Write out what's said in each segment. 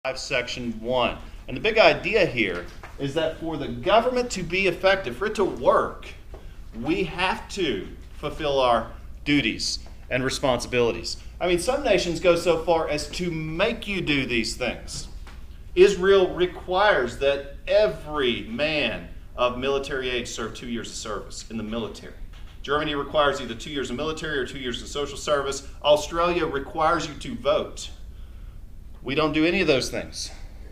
Section 1. And the big idea here is that for the government to be effective, for it to work, we have to fulfill our duties and responsibilities. I mean, some nations go so far as to make you do these things. Israel requires that every man of military age serve 2 years of service in the military. Germany requires either 2 years of military or 2 years of social service. Australia requires you to vote. We don't do any of those things.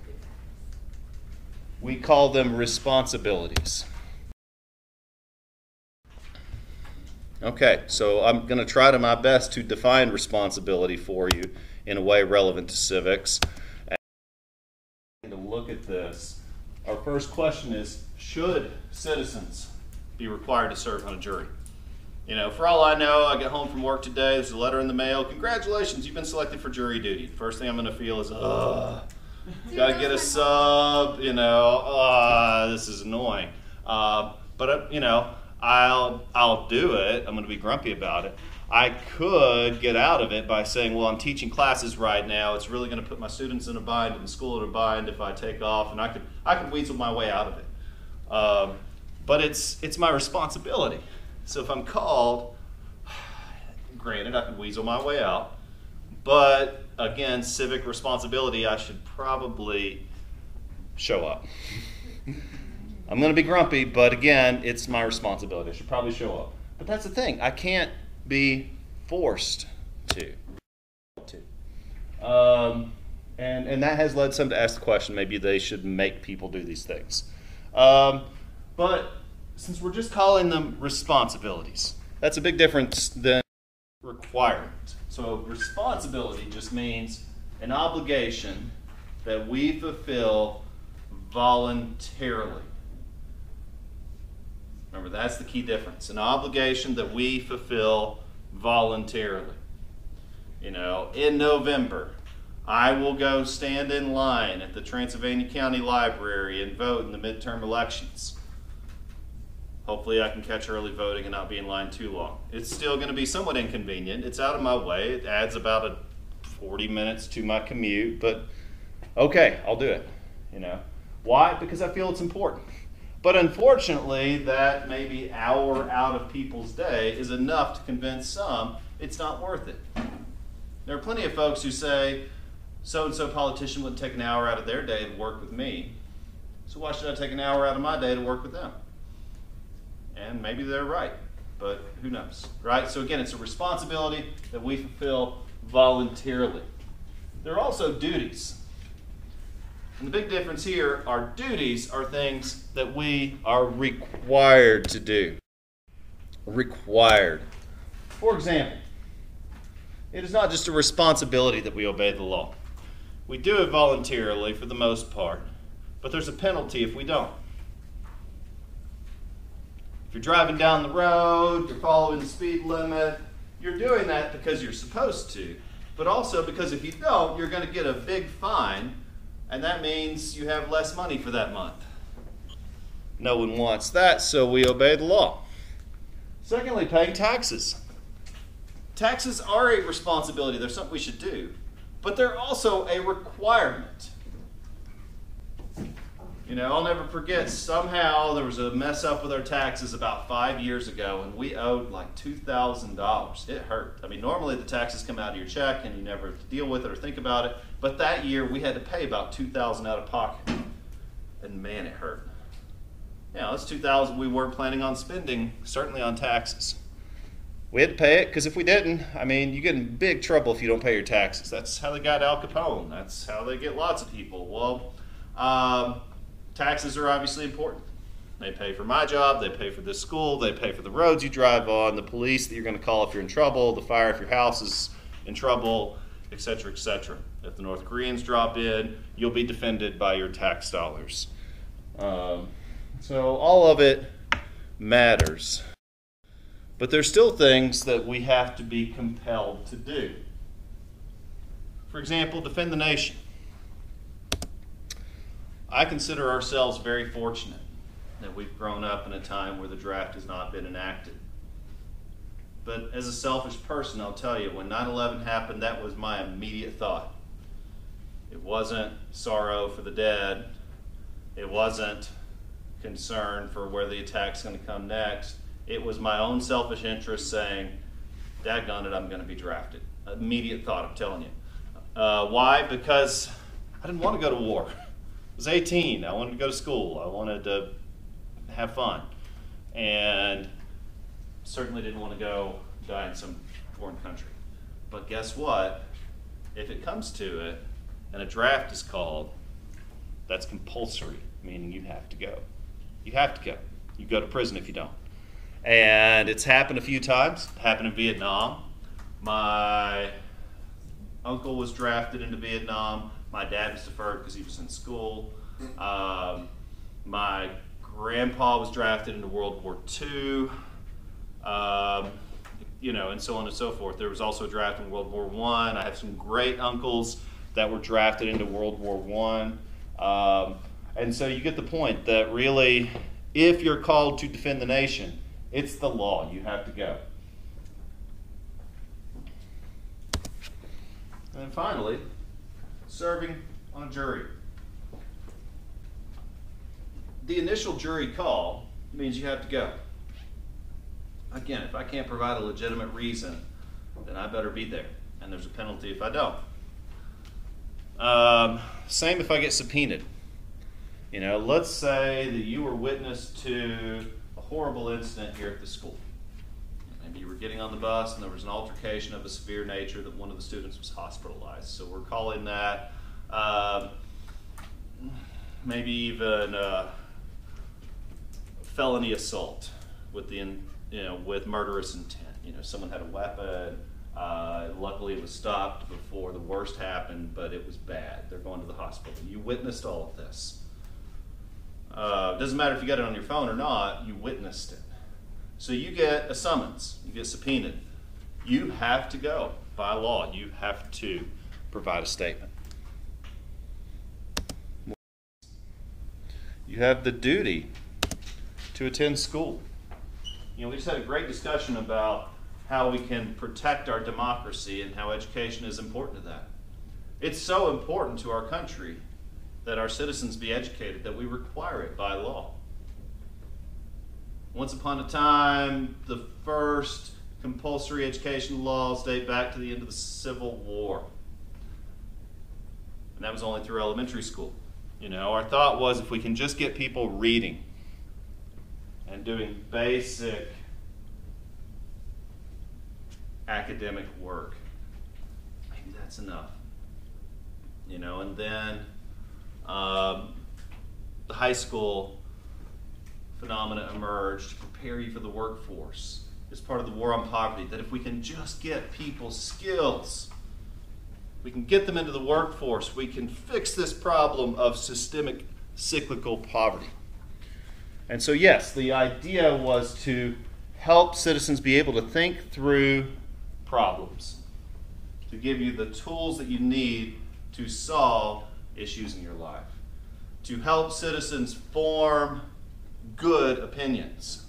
We call them responsibilities. Okay, so I'm going to try to my best to define responsibility for you in a way relevant to civics. And to look at this, our first question is, should citizens be required to serve on a jury? You know, for all I know, I get home from work today, there's a letter in the mail, congratulations, you've been selected for jury duty. First thing I'm going to feel is, gotta get a sub, this is annoying. But I'll do it. I'm going to be grumpy about it. I could get out of it by saying, well, I'm teaching classes right now. It's really going to put my students in a bind and the school in a bind if I take off, and I could weasel my way out of it. But it's my responsibility. So if I'm called, granted, I can weasel my way out. But again, civic responsibility, I should probably show up. I'm going to be grumpy, but again, it's my responsibility. I should probably show up. But that's the thing. I can't be forced to. And that has led some to ask the question, maybe they should make people do these things. But since we're just calling them responsibilities, that's a big difference than requirement. So responsibility just means an obligation that we fulfill voluntarily. Remember, that's the key difference. An obligation that we fulfill voluntarily. In November, I will go stand in line at the Transylvania County Library and vote in the midterm elections. Hopefully I can catch early voting and not be in line too long. It's still going to be somewhat inconvenient. It's out of my way. It adds about 40 minutes to my commute, but okay, I'll do it. Why? Because I feel it's important. But unfortunately, that maybe hour out of people's day is enough to convince some it's not worth it. There are plenty of folks who say, so-and-so politician wouldn't take an hour out of their day to work with me, so why should I take an hour out of my day to work with them? And maybe they're right, but who knows, right? So again, it's a responsibility that we fulfill voluntarily. There are also duties. And the big difference here, our duties are things that we are required to do. Required. For example, it is not just a responsibility that we obey the law. We do it voluntarily for the most part, but there's a penalty if we don't. If you're driving down the road, you're following the speed limit, you're doing that because you're supposed to, but also because if you don't, you're going to get a big fine, and that means you have less money for that month. No one wants that, so we obey the law. Secondly, paying taxes. Taxes are a responsibility. They're something we should do, but they're also a requirement. I'll never forget, somehow there was a mess up with our taxes about 5 years ago, and we owed like $2,000. It hurt. I mean, normally the taxes come out of your check and you never have to deal with it or think about it, but that year we had to pay about $2,000 out of pocket, and man, it hurt. That's $2,000 we weren't planning on spending, certainly on taxes. We had to pay it because if we didn't, you get in big trouble if you don't pay your taxes. That's how they got Al Capone. That's how they get lots of people. Well, taxes are obviously important. They pay for my job, they pay for this school, they pay for the roads you drive on, the police that you're going to call if you're in trouble, the fire if your house is in trouble, etc., etc. If the North Koreans drop in, you'll be defended by your tax dollars. So all of it matters. But there's still things that we have to be compelled to do. For example, defend the nation. I consider ourselves very fortunate that we've grown up in a time where the draft has not been enacted. But as a selfish person, I'll tell you, when 9/11 happened, that was my immediate thought. It It wasn't sorrow for the dead. It wasn't concern for where the attack's going to come next. It was my own selfish interest saying, daggone it, I'm going to be drafted. Immediate thought, I'm telling you. Why? Because I didn't want to go to war. I was 18. I wanted to go to school. I wanted to have fun. And certainly didn't want to go die in some foreign country. But guess what? If it comes to it and a draft is called, that's compulsory, meaning you have to go. You have to go. You go to prison if you don't. And it's happened a few times. It happened in Vietnam. My uncle was drafted into Vietnam. My dad was deferred because he was in school. My grandpa was drafted into World War II. And so on and so forth. There was also a draft in World War I. I have some great uncles that were drafted into World War I. And so you get the point that really, if you're called to defend the nation, it's the law. You have to go. And then finally, serving on a jury. The initial jury call means you have to go. Again, if I can't provide a legitimate reason, then I better be there. And there's a penalty if I don't. Same if I get subpoenaed. Let's say that you were witness to a horrible incident here at the school. Maybe you were getting on the bus and there was an altercation of a severe nature that one of the students was hospitalized. So we're calling that maybe even felony assault with with murderous intent. Someone had a weapon. Luckily, it was stopped before the worst happened, but it was bad. They're going to the hospital. You witnessed all of this. Doesn't matter if you got it on your phone or not, you witnessed it. So you get a summons. You get subpoenaed. You have to go. By law, you have to provide a statement. You have the duty to attend school. We just had a great discussion about how we can protect our democracy and how education is important to that. It's so important to our country that our citizens be educated that we require it by law. Once upon a time, the first compulsory education laws date back to the end of the Civil War. And that was only through elementary school. Our thought was if we can just get people reading and doing basic academic work, maybe that's enough. And then the high school phenomena emerged to prepare you for the workforce. It's part of the war on poverty, that if we can just get people's skills, we can get them into the workforce, we can fix this problem of systemic cyclical poverty. And so yes, the idea was to help citizens be able to think through problems, to give you the tools that you need to solve issues in your life, to help citizens form good opinions.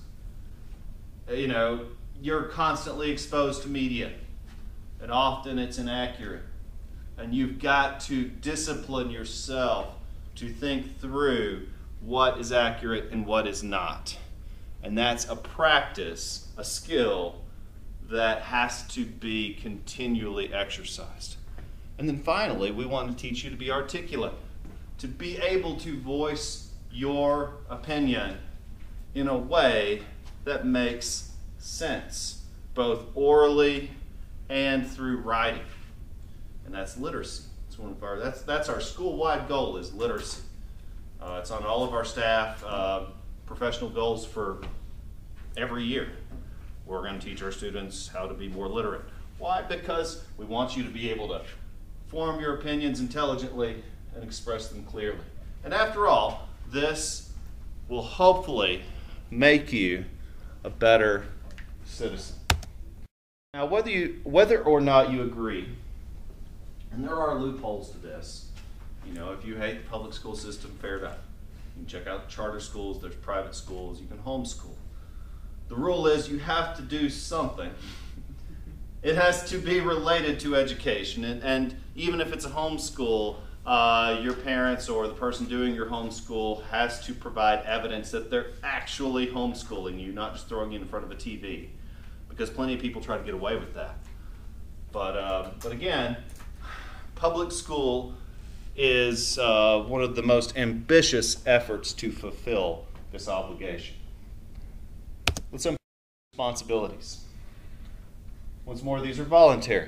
You're constantly exposed to media, and often it's inaccurate. And you've got to discipline yourself to think through what is accurate and what is not. And that's a practice, a skill that has to be continually exercised. And then finally, we want to teach you to be articulate, to be able to voice your opinion in a way that makes sense, both orally and through writing. And that's literacy. It's one of our that's our school-wide goal, is literacy. It's on all of our staff professional goals for every year. We're going to teach our students how to be more literate. Why? Because we want you to be able to form your opinions intelligently and express them clearly. And after all, this will hopefully make you a better citizen. Now, whether or not you agree, and there are loopholes to this. If you hate the public school system, fair enough. You can check out charter schools, there's private schools, you can homeschool. The rule is you have to do something. It has to be related to education, and even if it's a homeschool, your parents or the person doing your homeschool has to provide evidence that they're actually homeschooling you, not just throwing you in front of a TV, because plenty of people try to get away with that. But again, public school is one of the most ambitious efforts to fulfill this obligation. Let's unpack responsibilities. Once more, these are voluntary.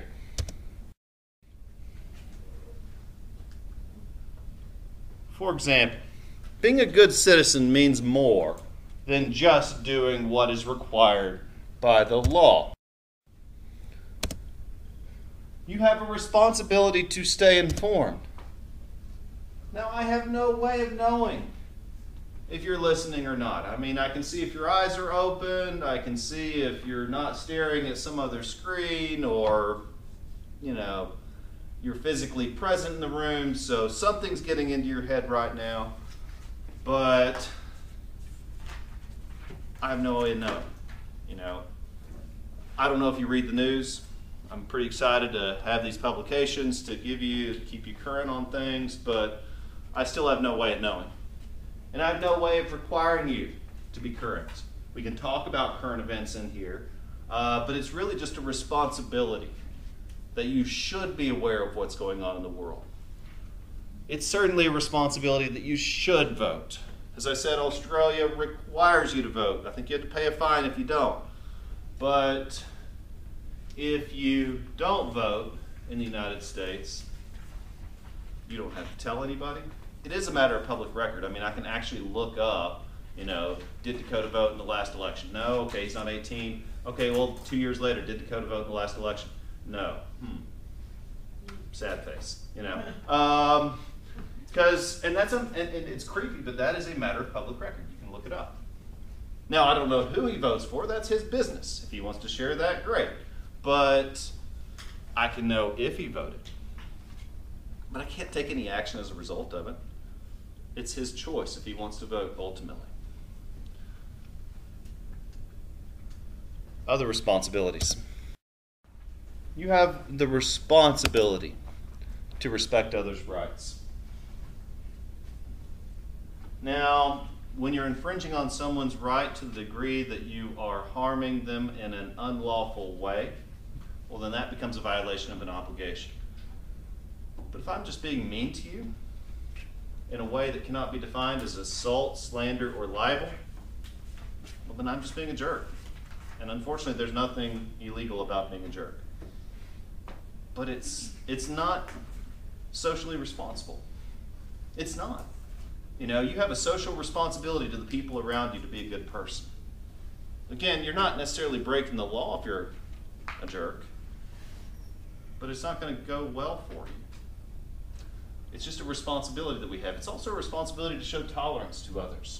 For example, being a good citizen means more than just doing what is required by the law. You have a responsibility to stay informed. Now, I have no way of knowing if you're listening or not. I mean, I can see if your eyes are open, I can see if you're not staring at some other screen, or, you're physically present in the room, so something's getting into your head right now, but I have no way of knowing. I don't know if you read the news. I'm pretty excited to have these publications to keep you current on things, but I still have no way of knowing. And I have no way of requiring you to be current. We can talk about current events in here, but it's really just a responsibility that you should be aware of what's going on in the world. It's certainly a responsibility that you should vote. As I said, Australia requires you to vote. I think you have to pay a fine if you don't. But if you don't vote in the United States, you don't have to tell anybody. It is a matter of public record. I mean, I can actually look up, did Dakota vote in the last election? No. Okay, he's not 18. Okay, well, 2 years later, did Dakota vote in the last election? No. Sad face, Because, and it's creepy, but that is a matter of public record. You can look it up. Now, I don't know who he votes for. That's his business. If he wants to share that, great. But I can know if he voted. But I can't take any action as a result of it. It's his choice if he wants to vote ultimately. Other responsibilities. You have the responsibility to respect others' rights. Now, when you're infringing on someone's right to the degree that you are harming them in an unlawful way, well, then that becomes a violation of an obligation. But if I'm just being mean to you in a way that cannot be defined as assault, slander, or libel, well, then I'm just being a jerk. And unfortunately, there's nothing illegal about being a jerk. But it's not socially responsible. It's not. You have a social responsibility to the people around you to be a good person. Again, you're not necessarily breaking the law if you're a jerk, but it's not going to go well for you. It's just a responsibility that we have. It's also a responsibility to show tolerance to others.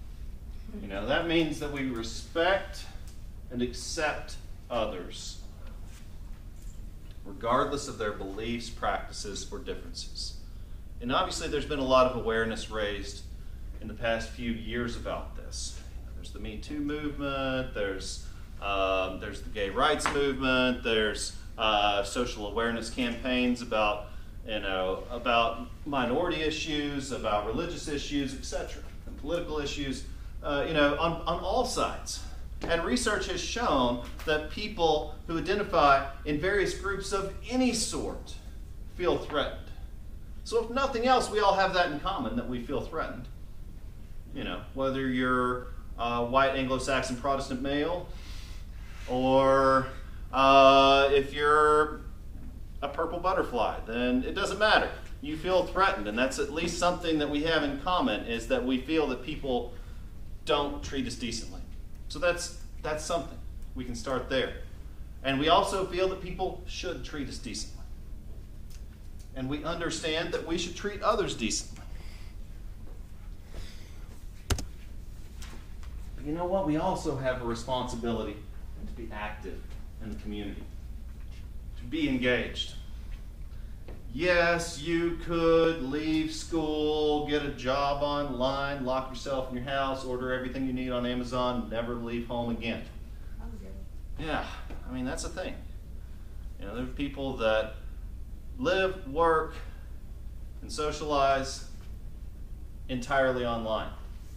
That means that we respect and accept others, regardless of their beliefs, practices, or differences. And obviously there's been a lot of awareness raised in the past few years about this. There's the Me Too movement, there's the gay rights movement, there's social awareness campaigns about minority issues, about religious issues, etc., and political issues, on all sides. And research has shown that people who identify in various groups of any sort feel threatened. So if nothing else, we all have that in common, that we feel threatened. Whether you're a white Anglo-Saxon Protestant male, or if you're a purple butterfly, then it doesn't matter. You feel threatened, and that's at least something that we have in common, is that we feel that people don't treat us decently. So that's something. We can start there. And we also feel that people should treat us decently. And we understand that we should treat others decently. But you know what? We also have a responsibility to be active in the community, to be engaged. Yes, you could leave school, get a job online, lock yourself in your house, order everything you need on Amazon, never leave home again. Yeah, I mean, that's the thing. There are people that live, work, and socialize entirely online.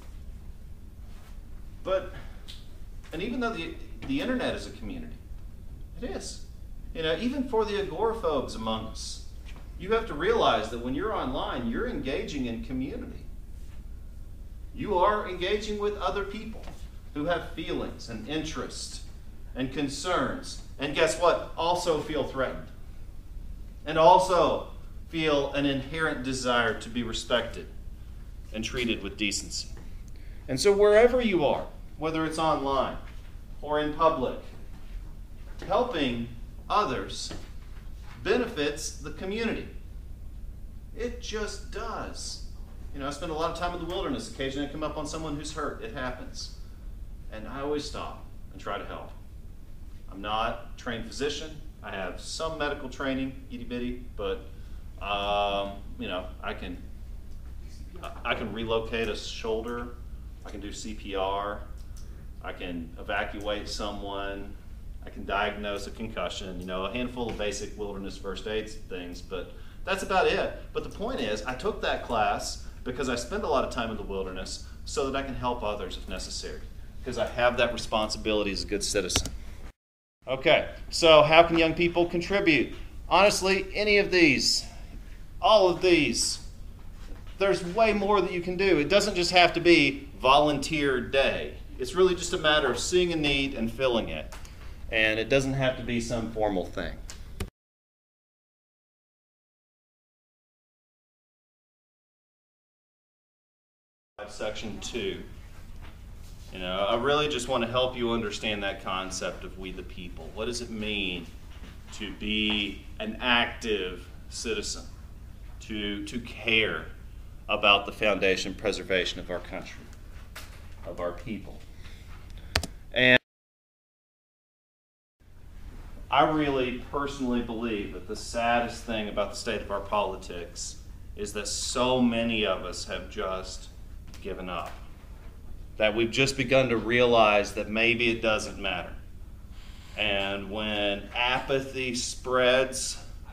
And even though the internet is a community, it is. Even for the agoraphobes among us, you have to realize that when you're online, you're engaging in community. You are engaging with other people who have feelings and interests and concerns, and guess what? Also feel threatened. And also feel an inherent desire to be respected and treated with decency. And so wherever you are, whether it's online or in public, helping others benefits the community. It just does. I spend a lot of time in the wilderness. Occasionally I come up on someone who's hurt. It happens. And I always stop and try to help. I'm not a trained physician. I have some medical training, itty bitty, but I can relocate a shoulder. I can do CPR. I can evacuate someone. I can diagnose a concussion. A handful of basic wilderness first aid things, but that's about it. But the point is, I took that class because I spend a lot of time in the wilderness so that I can help others if necessary, because I have that responsibility as a good citizen. Okay, so how can young people contribute? Honestly, any of these, all of these. There's way more that you can do. It doesn't just have to be volunteer day. It's really just a matter of seeing a need and filling it. And it doesn't have to be some formal thing. Section 2. I really just want to help you understand that concept of we the people. What does it mean to be an active citizen, to care about the foundation preservation of our country, of our people? And I really personally believe that the saddest thing about the state of our politics is that so many of us have just given up. That we've just begun to realize that maybe it doesn't matter. And when apathy spreads,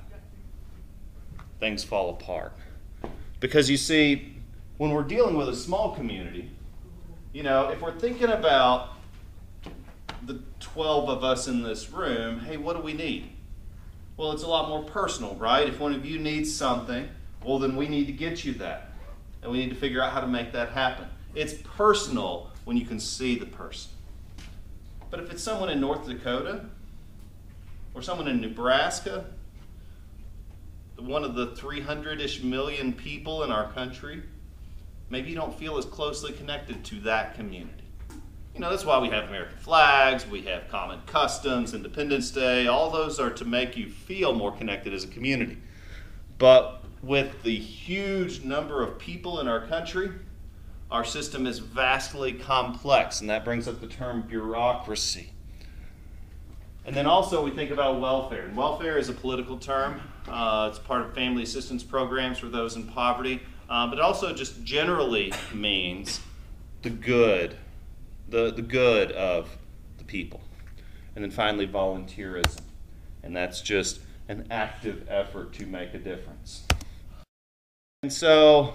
things fall apart. Because you see, when we're dealing with a small community, if we're thinking about the 12 of us in this room, hey, what do we need? Well, it's a lot more personal, right? If one of you needs something, well, then we need to get you that. And we need to figure out how to make that happen. It's personal when you can see the person. But if it's someone in North Dakota or someone in Nebraska, one of the 300-ish million people in our country, maybe you don't feel as closely connected to that community. That's why we have American flags, we have common customs, Independence Day. All those are to make you feel more connected as a community. But with the huge number of people in our country, our system is vastly complex, and that brings up the term bureaucracy. And then also we think about welfare. And welfare is a political term. It's part of family assistance programs for those in poverty. But it also just generally means the good, the good of the people. And then finally, volunteerism. And that's just an active effort to make a difference. And so,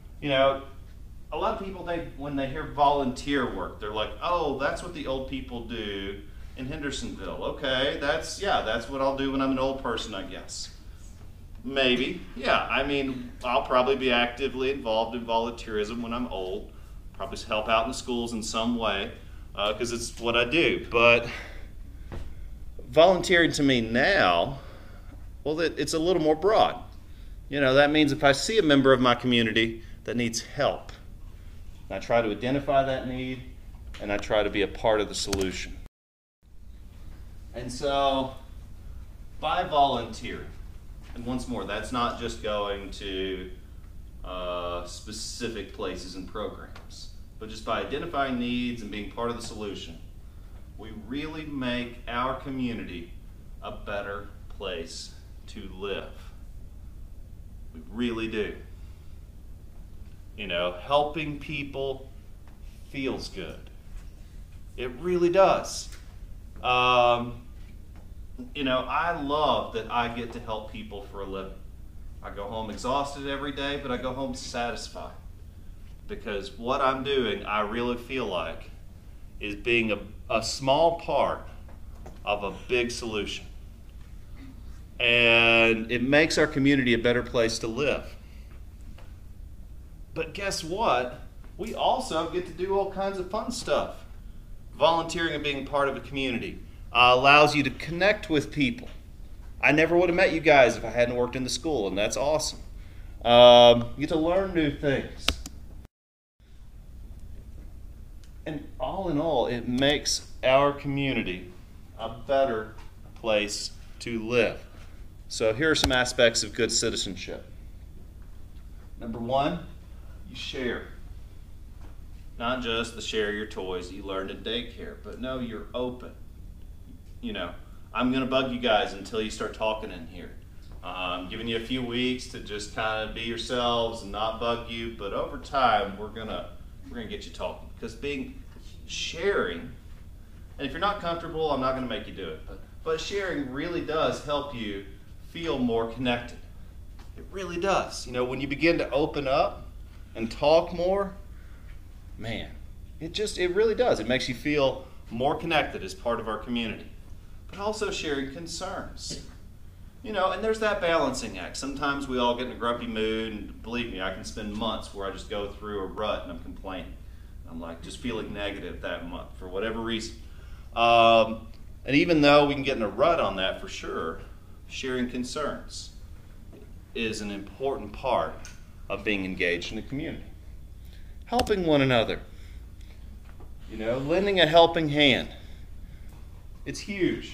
a lot of people, when they hear volunteer work, they're like, oh, that's what the old people do in Hendersonville. Okay, that's what I'll do when I'm an old person, I guess. Maybe, yeah. I'll probably be actively involved in volunteerism when I'm old. Probably help out in the schools in some way, because it's what I do. But volunteering to me now, well, it's a little more broad. That means if I see a member of my community that needs help, I try to identify that need, and I try to be a part of the solution. And so, by volunteering, and once more, that's not just going to specific places and programs, but just by identifying needs and being part of the solution, we really make our community a better place to live. We really do. Helping people feels good. It really does. I love that I get to help people for a living. I go home exhausted every day, but I go home satisfied. Because what I'm doing, I really feel like, is being a small part of a big solution. And it makes our community a better place to live. But guess what? We also get to do all kinds of fun stuff. Volunteering and being part of a community allows you to connect with people. I never would have met you guys if I hadn't worked in the school, and that's awesome. You get to learn new things. And all in all, it makes our community a better place to live. So here are some aspects of good citizenship. Number one, you share. Not just the share your toys that you learned in daycare, but no, you're open. You know, I'm going to bug you guys until you start talking in here. I'm giving you a few weeks to just kind of be yourselves and not bug you, but over time we're gonna get you talking, because sharing, and if you're not comfortable, I'm not going to make you do it, but sharing really does help you feel more connected. It really does. You know, when you begin to open up and talk more, man, it really does. It makes you feel more connected as part of our community. But also sharing concerns. You know, and there's that balancing act. Sometimes we all get in a grumpy mood, and believe me, I can spend months where I just go through a rut and I'm complaining. I'm like just feeling negative that month for whatever reason. And even though we can get in a rut on that for sure, sharing concerns is an important part of being engaged in the community. Helping one another. You know, lending a helping hand. It's huge.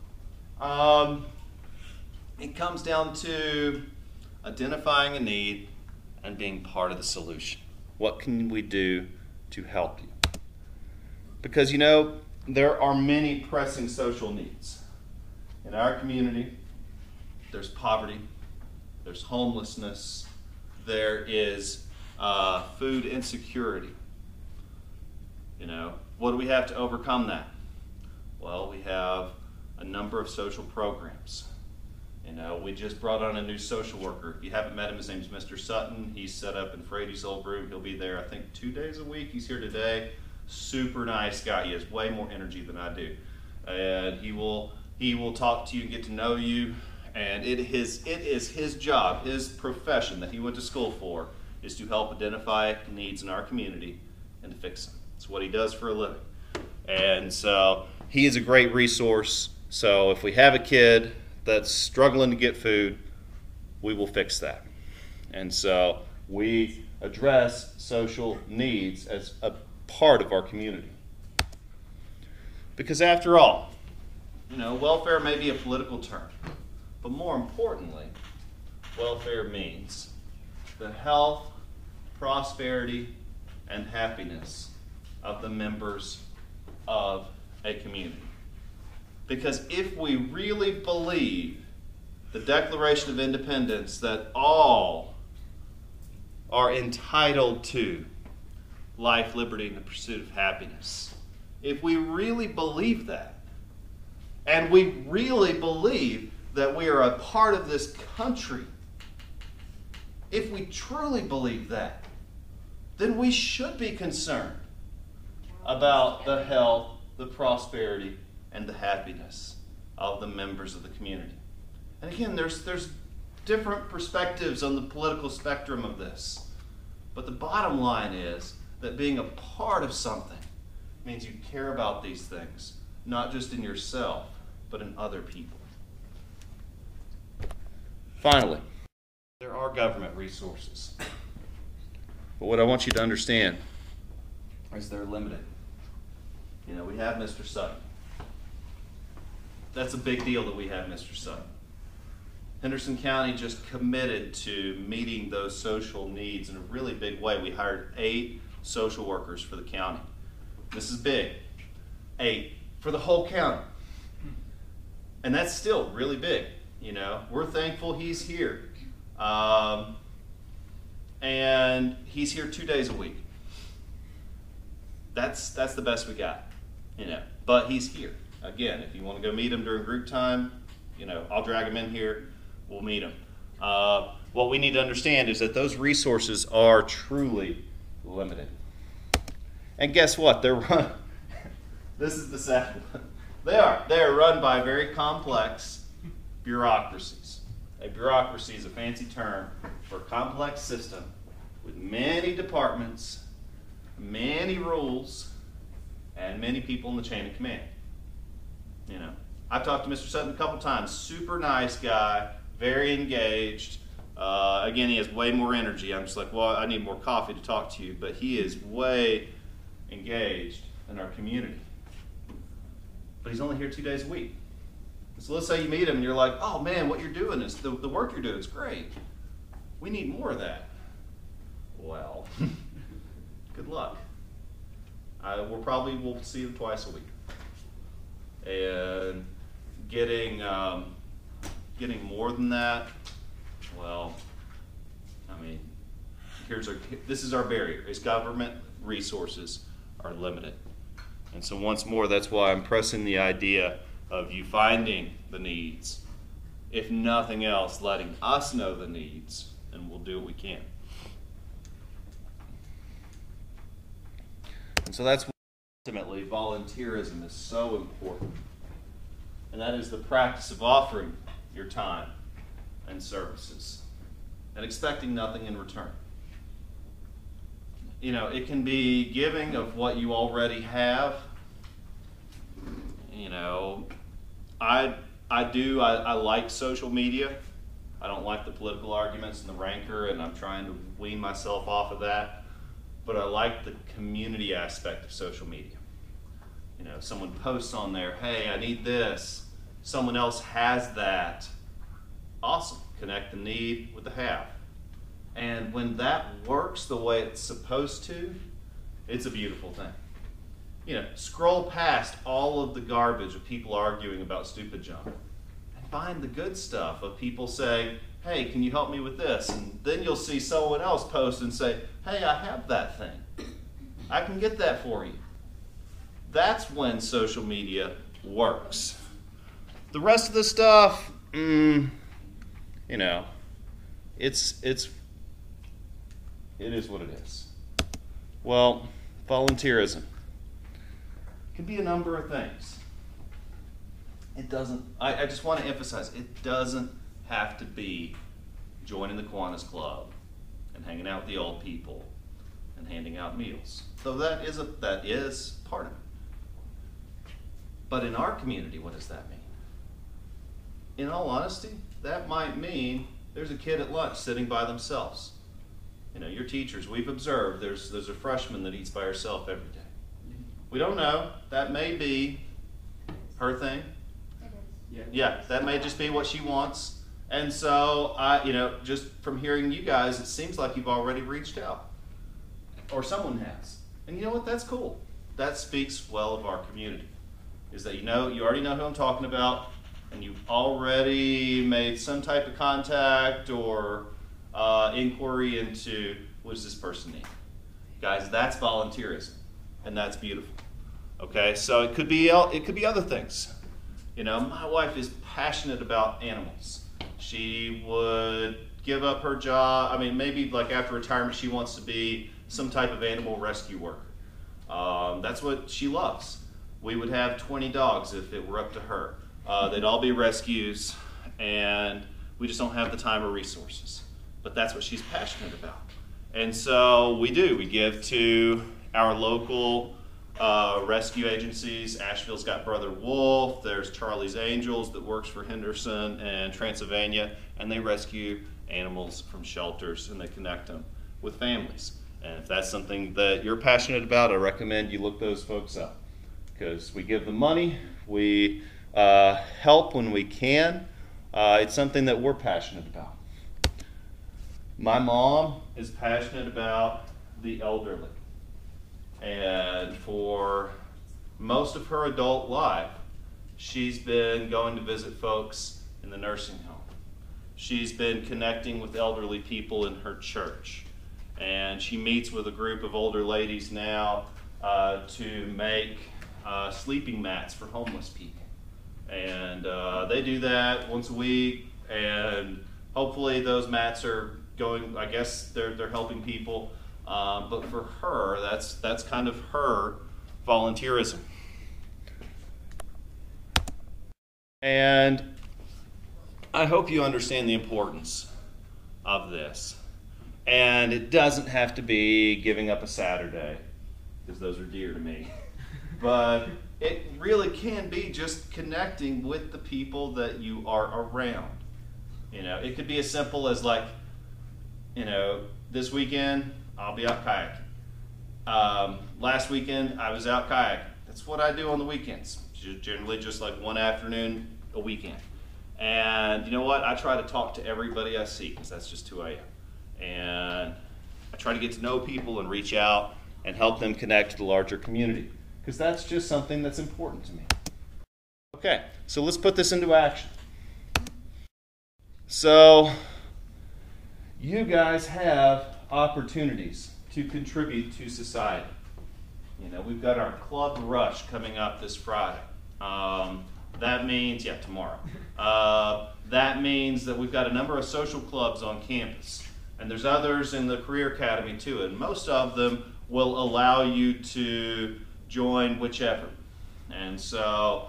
It comes down to identifying a need and being part of the solution. What can we do to help you? Because, you know, there are many pressing social needs. In our community, there's poverty, there's homelessness, there is food insecurity. You know, what do we have to overcome that? Well, we have a number of social programs. You know, we just brought on a new social worker. If you haven't met him, his name's Mr. Sutton. He's set up in Frady's old room. He'll be there, I think, 2 days a week. He's here today. Super nice guy. He has way more energy than I do. And he will talk to you and get to know you. And it is his job, his profession that he went to school for, is to help identify needs in our community and to fix them. It's what he does for a living. And so he is a great resource. So if we have a kid that's struggling to get food, we will fix that. And so we address social needs as a part of our community. Because after all, you know, welfare may be a political term, but more importantly, welfare means the health, prosperity, and happiness of the members of a community. Because if we really believe the Declaration of Independence that all are entitled to life, liberty, and the pursuit of happiness, if we really believe that, and we really believe that we are a part of this country, if we truly believe that, then we should be concerned about the health, the prosperity, and the happiness of the members of the community. And again, there's different perspectives on the political spectrum of this. But the bottom line is that being a part of something means you care about these things, not just in yourself, but in other people. Finally, there are government resources. But what I want you to understand is they're limited. You know, we have Mr. Sutton. That's a big deal that we have Mr. Sutton. Henderson County just committed to meeting those social needs in a really big way. We hired 8 social workers for the county. This is big. 8 for the whole county. And that's still really big. You know, we're thankful he's here. And he's here 2 days a week. That's the best we got, you know. But he's here. Again, if you want to go meet him during group time, you know, I'll drag him in here. We'll meet him. what we need to understand is that those resources are truly limited. And guess what? They're run. This is the sad one. They are run by very complex bureaucracies. A bureaucracy is a fancy term for a complex system with many departments, many rules, and many people in the chain of command. You know, I've talked to Mr. Sutton a couple times. Super nice guy, very engaged. Again, he has way more energy. I'm just like, well, I need more coffee to talk to you, but he is way engaged in our community. But he's only here 2 days a week. So let's say you meet him and you're like, oh man, what you're doing is, the work you're doing is great. We need more of that. Well, good luck. We'll see him twice a week. And getting more than that, well, I mean, this is our barrier. Is government resources are limited. And so once more, that's why I'm pressing the idea of you finding the needs. If nothing else, letting us know the needs, and we'll do what we can. And so that's why ultimately volunteerism is so important. And that is the practice of offering your time and services and expecting nothing in return. You know, it can be giving of what you already have. You know, I like social media. I don't like the political arguments and the rancor, and I'm trying to wean myself off of that. But I like the community aspect of social media. You know, someone posts on there, hey, I need this. Someone else has that. Awesome. Connect the need with the have. And when that works the way it's supposed to, it's a beautiful thing. You know, scroll past all of the garbage of people arguing about stupid junk and find the good stuff of people saying, hey, can you help me with this? And then you'll see someone else post and say, hey, I have that thing. I can get that for you. That's when social media works. The rest of the stuff, you know, it is what it is. Well, volunteerism can be a number of things. It doesn't, I just want to emphasize, it doesn't have to be joining the Kiwanis Club and hanging out with the old people and handing out meals. Though that is part of it. But in our community, what does that mean? In all honesty, that might mean there's a kid at lunch sitting by themselves. You know, your teachers, we've observed there's a freshman that eats by herself every day. We don't know. That may be her thing. Yeah, that may just be what she wants. And so, just from hearing you guys, it seems like you've already reached out. Or someone has. And you know what? That's cool. That speaks well of our community. Is that you already know who I'm talking about, and you've already made some type of contact or inquiry into what does this person need. Guys, that's volunteerism, and that's beautiful. Okay, so it could be other things. You know, my wife is passionate about animals. She would give up her job. I mean, maybe like after retirement, she wants to be some type of animal rescue worker. That's what she loves. We would have 20 dogs if it were up to her. They'd all be rescues, and we just don't have the time or resources. But that's what she's passionate about. And so we do. We give to our local rescue agencies. Asheville's got Brother Wolf. There's Charlie's Angels that works for Henderson and Transylvania, and they rescue animals from shelters, and they connect them with families. And if that's something that you're passionate about, I recommend you look those folks up, because we give them money, we help when we can. It's something that we're passionate about. My mom is passionate about the elderly. And for most of her adult life, she's been going to visit folks in the nursing home. She's been connecting with elderly people in her church. And she meets with a group of older ladies now to make sleeping mats for homeless people. And they do that once a week, and hopefully those mats are going, I guess they're helping people. But for her, that's kind of her volunteerism. And I hope you understand the importance of this. And it doesn't have to be giving up a Saturday, because those are dear to me. But it really can be just connecting with the people that you are around. You know, it could be as simple as like, you know, this weekend I'll be out kayaking. Last weekend I was out kayaking. That's what I do on the weekends. Generally just like one afternoon a weekend. And you know what? I try to talk to everybody I see because that's just who I am. And I try to get to know people and reach out and help them connect to the larger community because that's just something that's important to me. Okay, so let's put this into action. So you guys have opportunities to contribute to society. You know, we've got our Club Rush coming up this Friday. That means, tomorrow. That means that we've got a number of social clubs on campus. And there's others in the Career Academy too. And most of them will allow you to join whichever. And so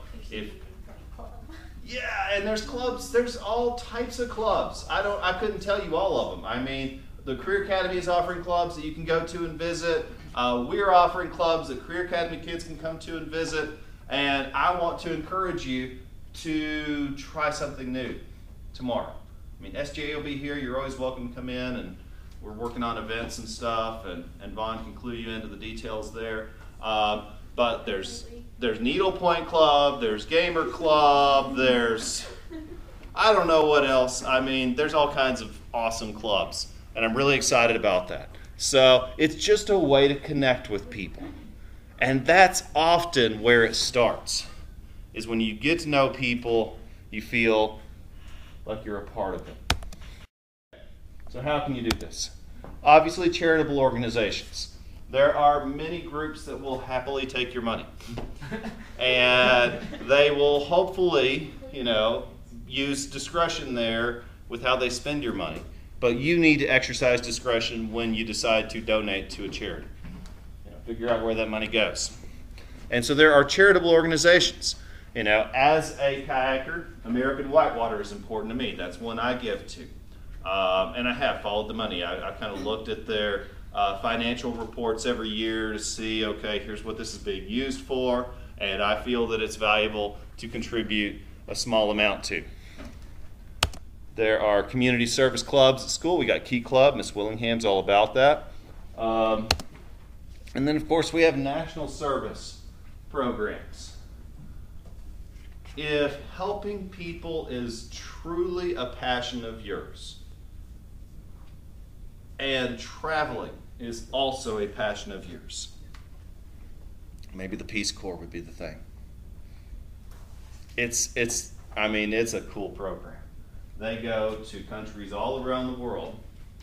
and there's clubs, there's all types of clubs. I couldn't tell you all of them. I mean, the Career Academy is offering clubs that you can go to and visit. We're offering clubs that Career Academy kids can come to and visit. And I want to encourage you to try something new tomorrow. I mean, SGA will be here. You're always welcome to come in, and we're working on events and stuff, and Vaughn can clue you into the details there. But there's Needlepoint Club, there's Gamer Club, there's I don't know what else. I mean, there's all kinds of awesome clubs, and I'm really excited about that. So it's just a way to connect with people. And that's often where it starts, is when you get to know people, you feel like you're a part of it. So how can you do this? Obviously, charitable organizations. There are many groups that will happily take your money. And they will hopefully, use discretion there with how they spend your money. But you need to exercise discretion when you decide to donate to a charity. Figure out where that money goes. And so there are charitable organizations. As a kayaker, American Whitewater is important to me. That's one I give to. And I have followed the money. I kind of looked at their financial reports every year to see, okay, here's what this is being used for, and I feel that it's valuable to contribute a small amount to. There are community service clubs at school. We got Key Club. Miss Willingham's all about that. And then, of course, we have national service programs. If helping people is truly a passion of yours, and traveling is also a passion of yours, maybe the Peace Corps would be the thing. It's a cool program. They go to countries all around the world,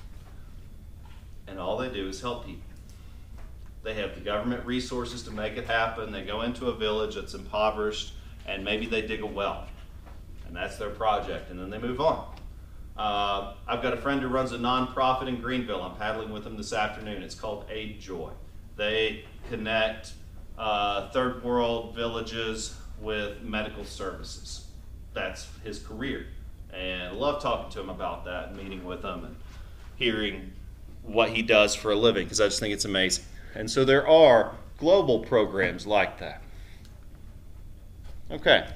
and all they do is help people. They have the government resources to make it happen. They go into a village that's impoverished, and maybe they dig a well, and that's their project, and then they move on. I've got a friend who runs a nonprofit in Greenville. I'm paddling with them this afternoon. It's called Aid Joy. They connect third world villages with medical services. That's his career. And I love talking to him about that and meeting with him and hearing what he does for a living, because I just think it's amazing. And so there are global programs like that. Okay.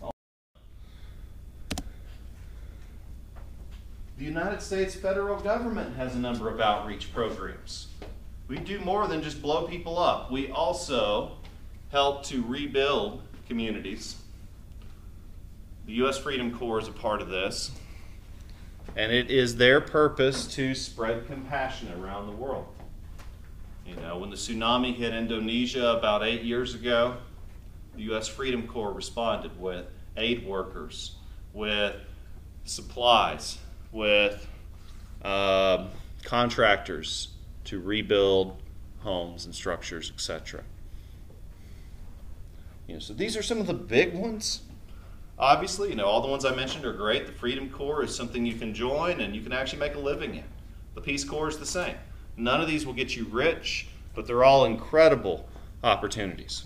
The United States federal government has a number of outreach programs. We do more than just blow people up. We also help to rebuild communities. The U.S. Freedom Corps is a part of this. And it is their purpose to spread compassion around the world. When the tsunami hit Indonesia about 8 years ago, the U.S. Freedom Corps responded with aid workers, with supplies, with contractors to rebuild homes and structures, etc. So these are some of the big ones. Obviously, all the ones I mentioned are great. The Freedom Corps is something you can join and you can actually make a living in. The Peace Corps is the same. None of these will get you rich, but they're all incredible opportunities.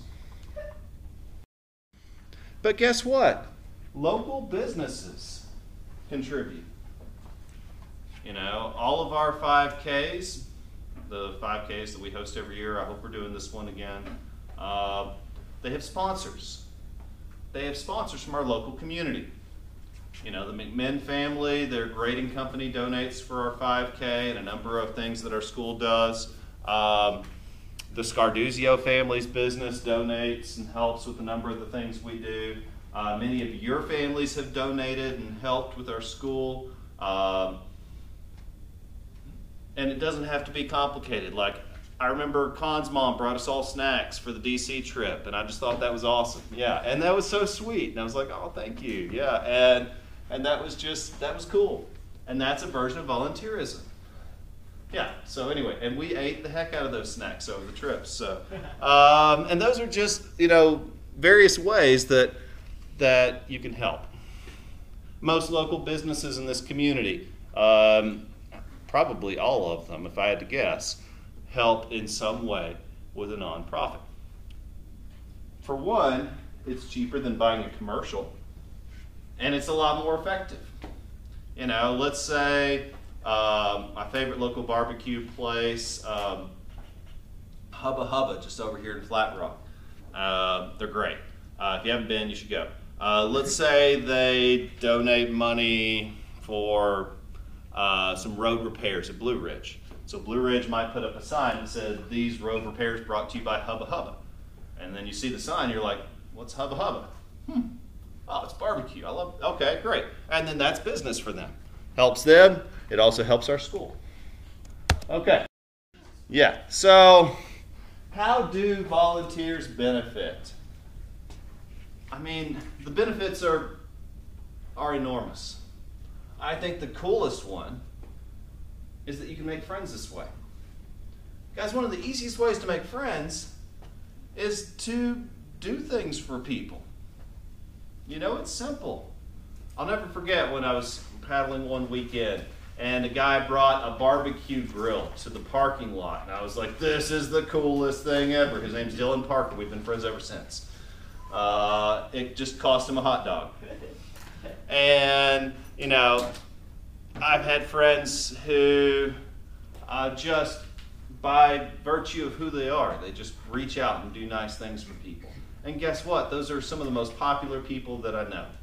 But guess what? Local businesses contribute. All of our 5Ks, the 5Ks that we host every year, I hope we're doing this one again, they have sponsors. They have sponsors from our local community. The McMinn family, their grading company, donates for our 5K and a number of things that our school does. The Scarduzio family's business donates and helps with a number of the things we do. Many of your families have donated and helped with our school. And it doesn't have to be complicated. Like, I remember Con's mom brought us all snacks for the DC trip, and I just thought that was awesome. Yeah, and that was so sweet. And I was like, oh, thank you. Yeah, and that was cool. And that's a version of volunteerism. Yeah, so anyway, and we ate the heck out of those snacks over the trip. So, and those are just, various ways that you can help. Most local businesses in this community, probably all of them, if I had to guess, help in some way with a nonprofit. For one, it's cheaper than buying a commercial, and it's a lot more effective. Let's say my favorite local barbecue place, Hubba Hubba, just over here in Flat Rock. They're great. If you haven't been, you should go. Let's say they donate money for some road repairs at Blue Ridge. So Blue Ridge might put up a sign that says, these road repairs brought to you by Hubba Hubba. And then you see the sign, you're like, what's Hubba Hubba? Oh, it's barbecue. I love it. Okay, great. And then that's business for them. Helps them. It also helps our school. Okay. Yeah, so how do volunteers benefit? The benefits are enormous. I think the coolest one is that you can make friends this way. Guys, one of the easiest ways to make friends is to do things for people. It's simple. I'll never forget when I was paddling one weekend and a guy brought a barbecue grill to the parking lot. And I was like, this is the coolest thing ever. His name's Dylan Parker. We've been friends ever since. It just cost him a hot dog. And, I've had friends who just by virtue of who they are, they just reach out and do nice things for people. And guess what? Those are some of the most popular people that I know.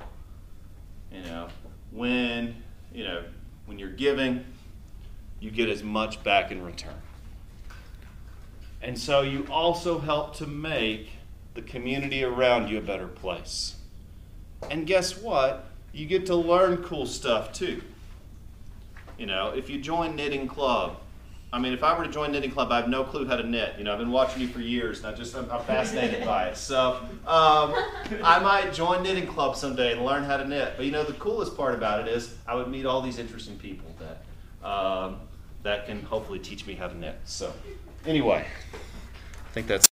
When you're giving, you get as much back in return. And so you also help to make the community around you a better place. And guess what? You get to learn cool stuff too. If you join knitting club, if I were to join knitting club, I have no clue how to knit. I've been watching you for years, and I'm fascinated by it. So I might join knitting club someday and learn how to knit. But the coolest part about it is I would meet all these interesting people that can hopefully teach me how to knit. So anyway, I think that's